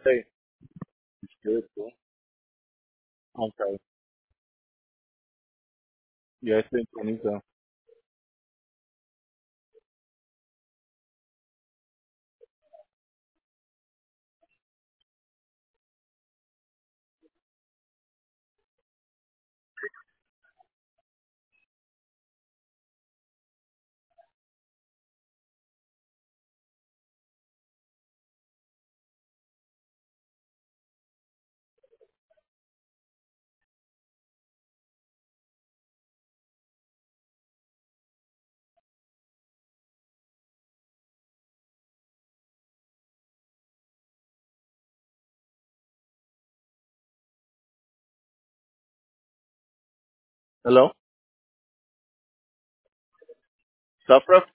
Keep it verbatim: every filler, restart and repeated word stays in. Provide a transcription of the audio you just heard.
Hey, it's good, bro. Okay. Yeah, it's been twenty, so. Hello? Safra?